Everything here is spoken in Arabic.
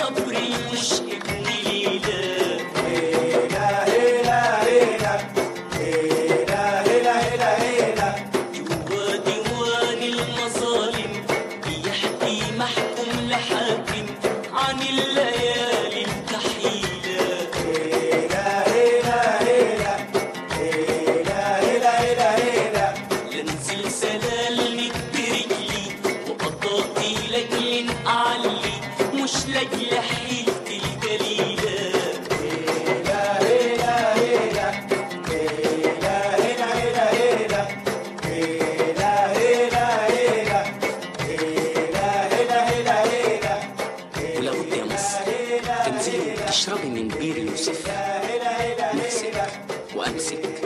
صبري مش ابن ليلى. جوا ديوان المظالم بيحكي محكوم لحاكم عن الليالي الكحيلة. لنزل سلالمك برجلي وقطاطي لجل أعلي مش لجل حيلتي الجليلة. ولابد يا مصر تنزلي تشربي من بير يوسف، نفسك وأمسك